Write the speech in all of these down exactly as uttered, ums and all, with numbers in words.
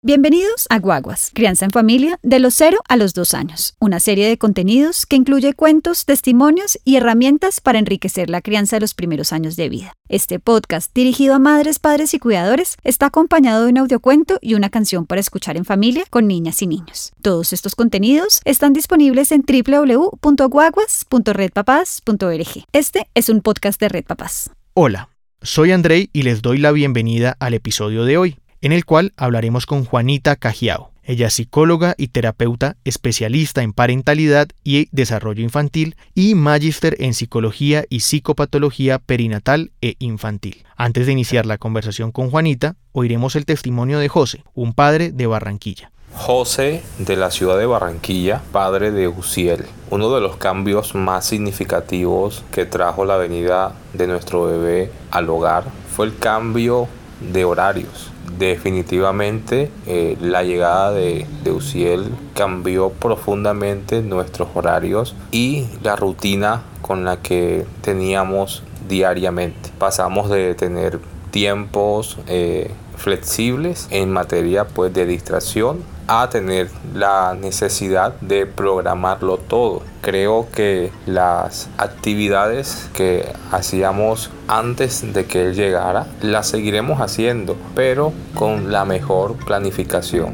Bienvenidos a Guaguas, Crianza en Familia de los cero a los dos años, una serie de contenidos que incluye cuentos, testimonios y herramientas para enriquecer la crianza de los primeros años de vida. Este podcast, dirigido a madres, padres y cuidadores, está acompañado de un audiocuento y una canción para escuchar en familia con niñas y niños. Todos estos contenidos están disponibles en doble u doble u doble u punto guaguas punto red papás punto org. Este es un podcast de Red Papás. Hola, soy Andrei y les doy la bienvenida al episodio de hoy, en el cual hablaremos con Juanita Cajiao. Ella es psicóloga y terapeuta especialista en parentalidad y desarrollo infantil y magíster en psicología y psicopatología perinatal e infantil. Antes de iniciar la conversación con Juanita, oiremos el testimonio de José, un padre de Barranquilla. José, de la ciudad de Barranquilla, padre de Uziel. Uno de los cambios más significativos que trajo la venida de nuestro bebé al hogar fue el cambio de horarios. Definitivamente eh, la llegada de, de Uziel cambió profundamente nuestros horarios y la rutina con la que teníamos diariamente. Pasamos de tener tiempos eh, flexibles en materia pues, de distracción a tener la necesidad de programarlo todo. Creo que las actividades que hacíamos antes de que él llegara las seguiremos haciendo, pero con la mejor planificación.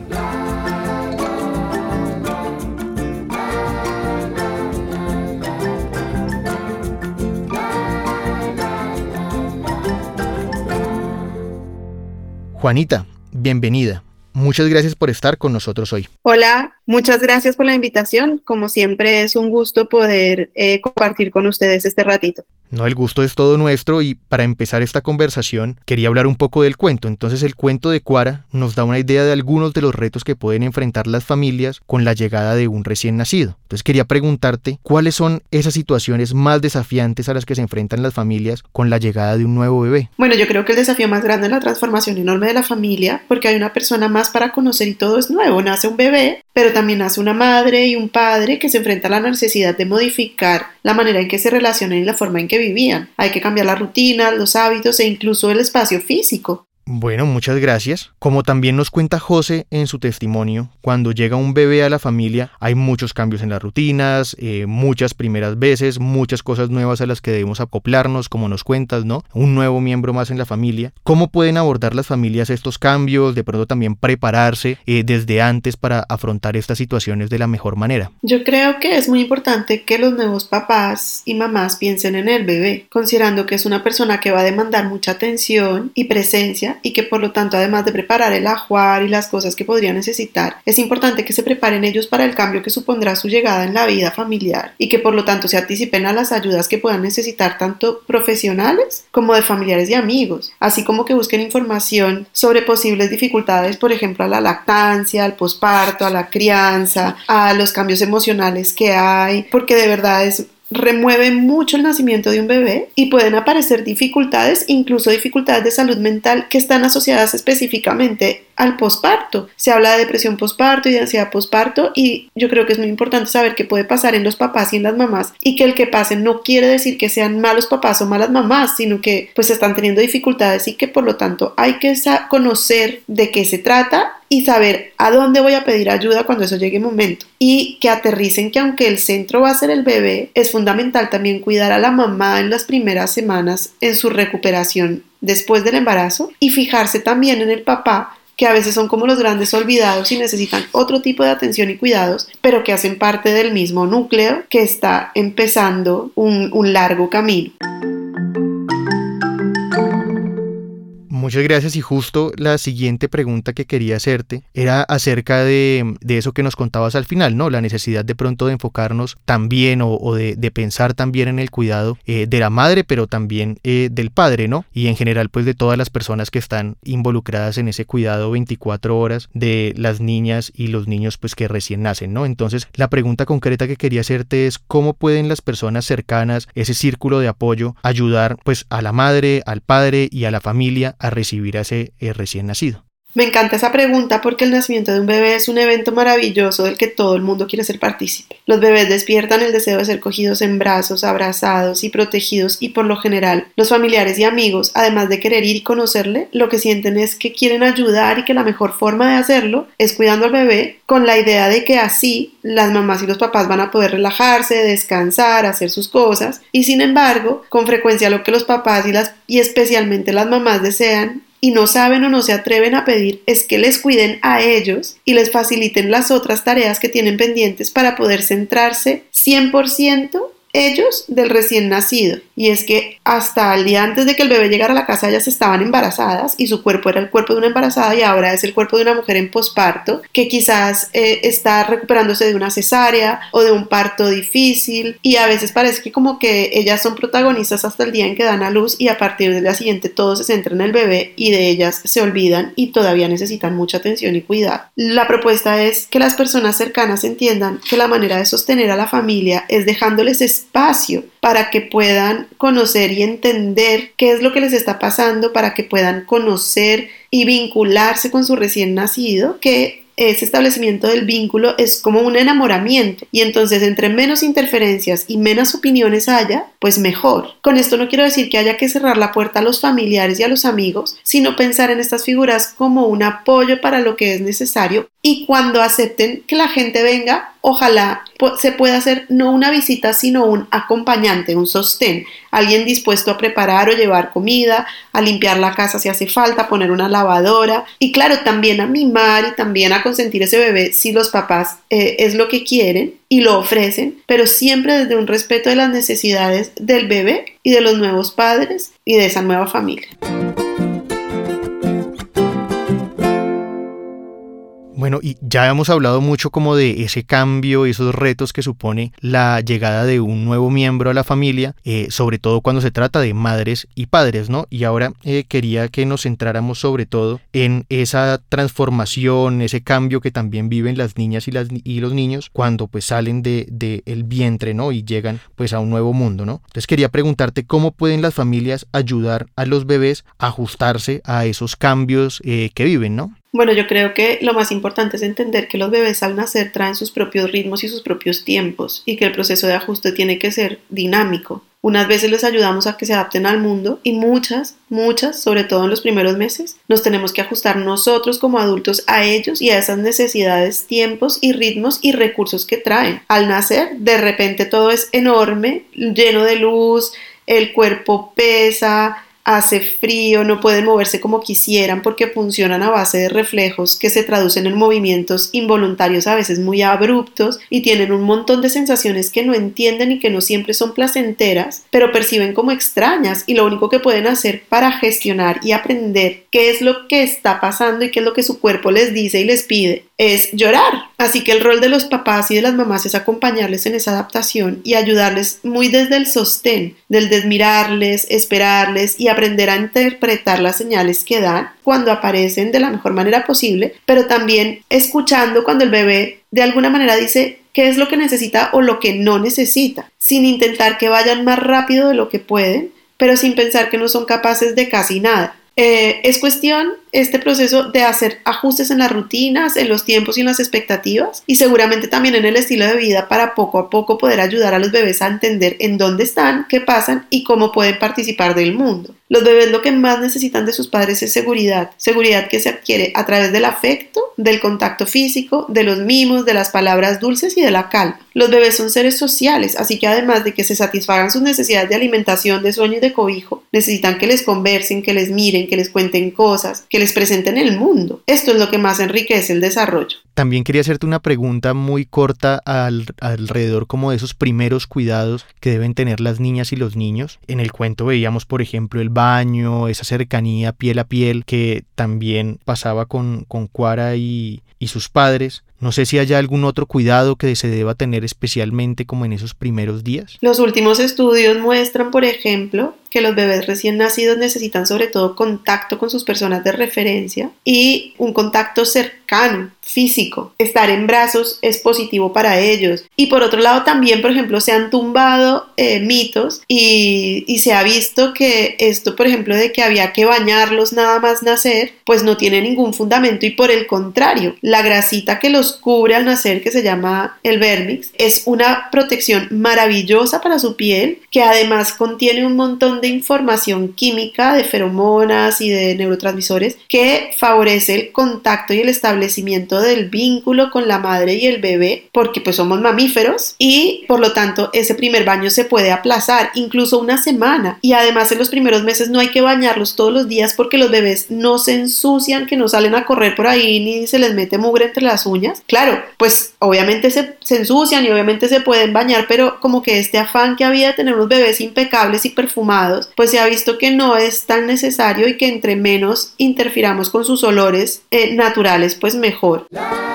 Juanita, bienvenida. Muchas gracias por estar con nosotros hoy. Hola, muchas gracias por la invitación. Como siempre es un gusto poder eh, compartir con ustedes este ratito. No, el gusto es todo nuestro y para empezar esta conversación quería hablar un poco del cuento. Entonces el cuento de Cuara nos da una idea de algunos de los retos que pueden enfrentar las familias con la llegada de un recién nacido. Entonces quería preguntarte cuáles son esas situaciones más desafiantes a las que se enfrentan las familias con la llegada de un nuevo bebé. Bueno, yo creo que el desafío más grande es la transformación enorme de la familia, porque hay una persona más para conocer y todo es nuevo. Nace un bebé, pero también nace una madre y un padre que se enfrentan a la necesidad de modificar la manera en que se relacionan y la forma en que vivían. Hay que cambiar la rutina, los hábitos e incluso el espacio físico. Bueno, muchas gracias. Como también nos cuenta José en su testimonio, cuando llega un bebé a la familia hay muchos cambios en las rutinas, eh, muchas primeras veces, muchas cosas nuevas a las que debemos acoplarnos, como nos cuentas, ¿no? Un nuevo miembro más en la familia. ¿Cómo pueden abordar las familias estos cambios? De pronto también prepararse eh, desde antes para afrontar estas situaciones de la mejor manera. Yo creo que es muy importante que los nuevos papás y mamás piensen en el bebé, considerando que es una persona que va a demandar mucha atención y presencia, y que por lo tanto, además de preparar el ajuar y las cosas que podría necesitar, es importante que se preparen ellos para el cambio que supondrá su llegada en la vida familiar y que por lo tanto se anticipen a las ayudas que puedan necesitar tanto profesionales como de familiares y amigos, así como que busquen información sobre posibles dificultades, por ejemplo, a la lactancia, al posparto, a la crianza, a los cambios emocionales que hay, porque de verdad es remueve mucho el nacimiento de un bebé y pueden aparecer dificultades, incluso dificultades de salud mental que están asociadas específicamente al posparto. Se habla de depresión posparto y de ansiedad posparto y yo creo que es muy importante saber qué puede pasar en los papás y en las mamás y que el que pase no quiere decir que sean malos papás o malas mamás, sino que pues están teniendo dificultades y que por lo tanto hay que sa- conocer de qué se trata y saber a dónde voy a pedir ayuda cuando eso llegue el momento. Y que aterricen que aunque el centro va a ser el bebé, es fundamental también cuidar a la mamá en las primeras semanas en su recuperación después del embarazo y fijarse también en el papá, que a veces son como los grandes olvidados y necesitan otro tipo de atención y cuidados, pero que hacen parte del mismo núcleo que está empezando un, un largo camino. Muchas gracias y justo la siguiente pregunta que quería hacerte era acerca de, de eso que nos contabas al final, ¿no? La necesidad de pronto de enfocarnos también o, o de, de pensar también en el cuidado eh, de la madre, pero también eh, del padre, ¿no? Y en general pues de todas las personas que están involucradas en ese cuidado veinticuatro horas de las niñas y los niños pues que recién nacen, ¿no? Entonces la pregunta concreta que quería hacerte es ¿cómo pueden las personas cercanas, ese círculo de apoyo, ayudar pues a la madre, al padre y a la familia a recibir a ese eh, recién nacido? Me encanta esa pregunta porque el nacimiento de un bebé es un evento maravilloso del que todo el mundo quiere ser partícipe. Los bebés despiertan el deseo de ser cogidos en brazos, abrazados y protegidos, y por lo general los familiares y amigos, además de querer ir y conocerle, lo que sienten es que quieren ayudar y que la mejor forma de hacerlo es cuidando al bebé, con la idea de que así las mamás y los papás van a poder relajarse, descansar, hacer sus cosas. Y sin embargo, con frecuencia lo que los papás y, las, y especialmente las mamás desean y no saben o no se atreven a pedir es que les cuiden a ellos y les faciliten las otras tareas que tienen pendientes para poder centrarse cien por ciento ellos del recién nacido. Y es que hasta el día antes de que el bebé llegara a la casa ellas estaban embarazadas y su cuerpo era el cuerpo de una embarazada y ahora es el cuerpo de una mujer en posparto que quizás eh, está recuperándose de una cesárea o de un parto difícil, y a veces parece que como que ellas son protagonistas hasta el día en que dan a luz y a partir del día siguiente todo se centra en el bebé y de ellas se olvidan y todavía necesitan mucha atención y cuidado. La propuesta es que las personas cercanas entiendan que la manera de sostener a la familia es dejándoles espacio para que puedan conocer y entender qué es lo que les está pasando, para que puedan conocer y vincularse con su recién nacido, que ese establecimiento del vínculo es como un enamoramiento, y entonces entre menos interferencias y menos opiniones haya, pues mejor. Con esto no quiero decir que haya que cerrar la puerta a los familiares y a los amigos, sino pensar en estas figuras como un apoyo para lo que es necesario, y cuando acepten que la gente venga, ojalá se pueda hacer no una visita sino un acompañante, un sostén, alguien dispuesto a preparar o llevar comida, a limpiar la casa si hace falta, poner una lavadora y claro, también a mimar y también a consentir ese bebé si los papás eh, es lo que quieren y lo ofrecen, pero siempre desde un respeto de las necesidades del bebé y de los nuevos padres y de esa nueva familia. Bueno, y ya hemos hablado mucho como de ese cambio, esos retos que supone la llegada de un nuevo miembro a la familia, eh, sobre todo cuando se trata de madres y padres, ¿no? Y ahora eh, quería que nos centráramos sobre todo en esa transformación, ese cambio que también viven las niñas y, las, y los niños cuando pues salen de, de el vientre, ¿no? Y llegan pues a un nuevo mundo, ¿no? Entonces quería preguntarte cómo pueden las familias ayudar a los bebés a ajustarse a esos cambios eh, que viven, ¿no? Bueno, yo creo que lo más importante es entender que los bebés al nacer traen sus propios ritmos y sus propios tiempos y que el proceso de ajuste tiene que ser dinámico. Unas veces les ayudamos a que se adapten al mundo y muchas, muchas, sobre todo en los primeros meses, nos tenemos que ajustar nosotros como adultos a ellos y a esas necesidades, tiempos y ritmos y recursos que traen. Al nacer, de repente todo es enorme, lleno de luz, el cuerpo pesa, hace frío, no pueden moverse como quisieran porque funcionan a base de reflejos que se traducen en movimientos involuntarios a veces muy abruptos y tienen un montón de sensaciones que no entienden y que no siempre son placenteras, pero perciben como extrañas y lo único que pueden hacer para gestionar y aprender qué es lo que está pasando y qué es lo que su cuerpo les dice y les pide es llorar. Así que el rol de los papás y de las mamás es acompañarles en esa adaptación y ayudarles muy desde el sostén, del desmirarles, esperarles y aprender a interpretar las señales que dan cuando aparecen de la mejor manera posible, pero también escuchando cuando el bebé de alguna manera dice qué es lo que necesita o lo que no necesita, sin intentar que vayan más rápido de lo que pueden, pero sin pensar que no son capaces de casi nada. Eh, es cuestión este proceso de hacer ajustes en las rutinas, en los tiempos y en las expectativas y seguramente también en el estilo de vida para poco a poco poder ayudar a los bebés a entender en dónde están, qué pasan y cómo pueden participar del mundo. Los bebés lo que más necesitan de sus padres es seguridad, seguridad que se adquiere a través del afecto, del contacto físico, de los mimos, de las palabras dulces y de la calma. Los bebés son seres sociales, así que además de que se satisfagan sus necesidades de alimentación, de sueño y de cobijo, necesitan que les conversen, que les miren, que les cuenten cosas, que les presenten el mundo. Esto es lo que más enriquece el desarrollo. También quería hacerte una pregunta muy corta al, alrededor como de esos primeros cuidados que deben tener las niñas y los niños. En el cuento veíamos, por ejemplo, el baño, esa cercanía piel a piel que también pasaba con, con Cuara y, y sus padres. No sé si haya algún otro cuidado que se deba tener especialmente como en esos primeros días. Los últimos estudios muestran, por ejemplo, que los bebés recién nacidos necesitan sobre todo contacto con sus personas de referencia y un contacto cercano, físico. Estar en brazos es positivo para ellos. Y por otro lado también, por ejemplo, se han tumbado eh, mitos y, y se ha visto que esto, por ejemplo, de que había que bañarlos nada más nacer, pues no tiene ningún fundamento y por el contrario, la grasita que los cubre al nacer, que se llama el vermix, es una protección maravillosa para su piel, que además contiene un montón de información química, de feromonas y de neurotransmisores que favorece el contacto y el establecimiento del vínculo con la madre y el bebé, porque pues somos mamíferos y por lo tanto ese primer baño se puede aplazar incluso una semana, y además en los primeros meses no hay que bañarlos todos los días porque los bebés no se ensucian, que no salen a correr por ahí ni se les mete mugre entre las uñas. Claro, pues obviamente se, se ensucian y obviamente se pueden bañar, pero como que este afán que había de tener unos bebés impecables y perfumados, pues se ha visto que no es tan necesario y que entre menos interfiramos con sus olores eh, naturales, pues mejor.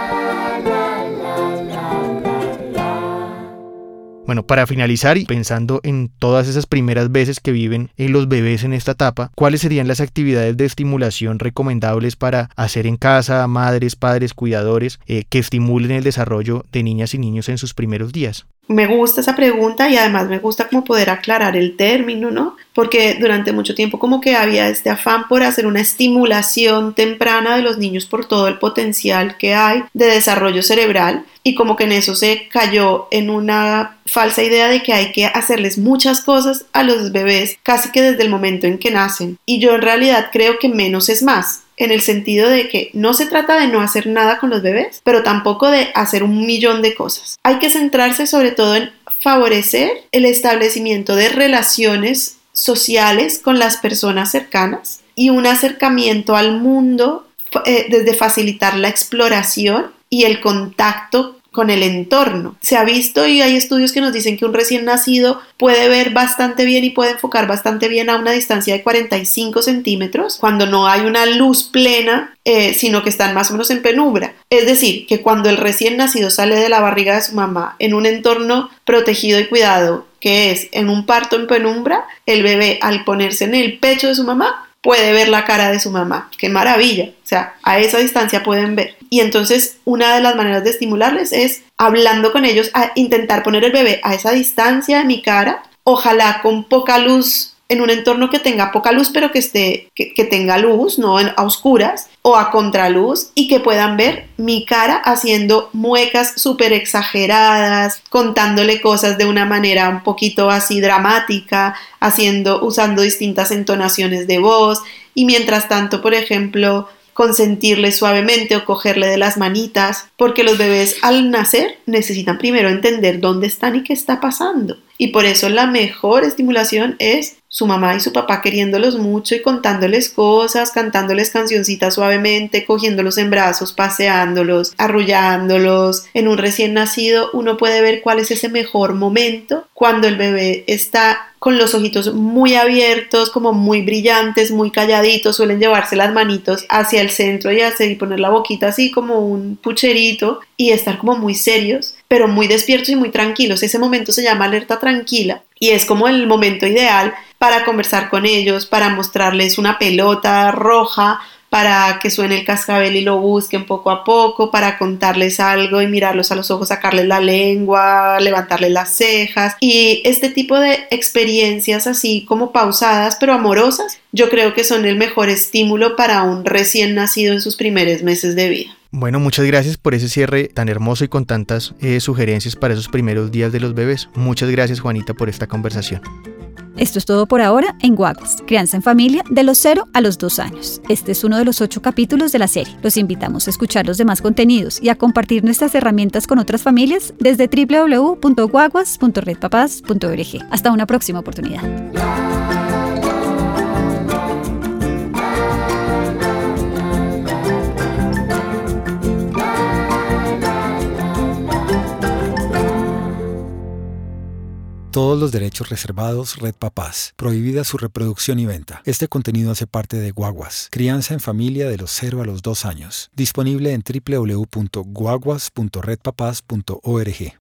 Bueno, para finalizar y pensando en todas esas primeras veces que viven en los bebés en esta etapa, ¿cuáles serían las actividades de estimulación recomendables para hacer en casa, madres, padres, cuidadores, eh, que estimulen el desarrollo de niñas y niños en sus primeros días? Me gusta esa pregunta y además me gusta como poder aclarar el término, ¿no? Porque durante mucho tiempo como que había este afán por hacer una estimulación temprana de los niños por todo el potencial que hay de desarrollo cerebral, y como que en eso se cayó en una falsa idea de que hay que hacerles muchas cosas a los bebés casi que desde el momento en que nacen. Y yo en realidad creo que menos es más, en el sentido de que no se trata de no hacer nada con los bebés, pero tampoco de hacer un millón de cosas. Hay que centrarse sobre todo en favorecer el establecimiento de relaciones sociales con las personas cercanas y un acercamiento al mundo eh, desde facilitar la exploración y el contacto con el entorno. Se ha visto y hay estudios que nos dicen que un recién nacido puede ver bastante bien y puede enfocar bastante bien a una distancia de cuarenta y cinco centímetros cuando no hay una luz plena, eh, sino que están más o menos en penumbra. Es decir, que cuando el recién nacido sale de la barriga de su mamá en un entorno protegido y cuidado, que es en un parto en penumbra, el bebé al ponerse en el pecho de su mamá puede ver la cara de su mamá. ¡Qué maravilla! O sea, a esa distancia pueden ver. Y entonces una de las maneras de estimularles es hablando con ellos, a intentar poner el bebé a esa distancia de mi cara, ojalá con poca luz, en un entorno que tenga poca luz, pero que, esté, que, que tenga luz, no en, a oscuras o a contraluz, y que puedan ver mi cara haciendo muecas súper exageradas, contándole cosas de una manera un poquito así dramática, haciendo, usando distintas entonaciones de voz, y mientras tanto, por ejemplo, consentirle suavemente o cogerle de las manitas, porque los bebés al nacer necesitan primero entender dónde están y qué está pasando. Y por eso la mejor estimulación es su mamá y su papá queriéndolos mucho y contándoles cosas, cantándoles cancioncitas suavemente, cogiéndolos en brazos, paseándolos, arrullándolos. En un recién nacido uno puede ver cuál es ese mejor momento cuando el bebé está con los ojitos muy abiertos, como muy brillantes, muy calladitos, suelen llevarse las manitos hacia el centro y, hacer, y poner la boquita así como un pucherito y estar como muy serios, pero muy despiertos y muy tranquilos. Ese momento se llama alerta tranquila y es como el momento ideal para conversar con ellos, para mostrarles una pelota roja, para que suene el cascabel y lo busquen poco a poco, para contarles algo y mirarlos a los ojos, sacarles la lengua, levantarles las cejas. Y este tipo de experiencias así como pausadas pero amorosas, yo creo que son el mejor estímulo para un recién nacido en sus primeros meses de vida. Bueno, muchas gracias por ese cierre tan hermoso y con tantas eh, sugerencias para esos primeros días de los bebés. Muchas gracias, Juanita, por esta conversación. Esto es todo por ahora en Guaguas, crianza en familia de los cero a los dos años. Este es uno de los ocho capítulos de la serie. Los invitamos a escuchar los demás contenidos y a compartir nuestras herramientas con otras familias desde doble u doble u doble u punto guaguas punto red papás punto org. Hasta una próxima oportunidad. Todos los derechos reservados. Red Papás. Prohibida su reproducción y venta. Este contenido hace parte de Guaguas, crianza en familia de los cero a los dos años. Disponible en doble u doble u doble u punto guaguas punto red papás punto org.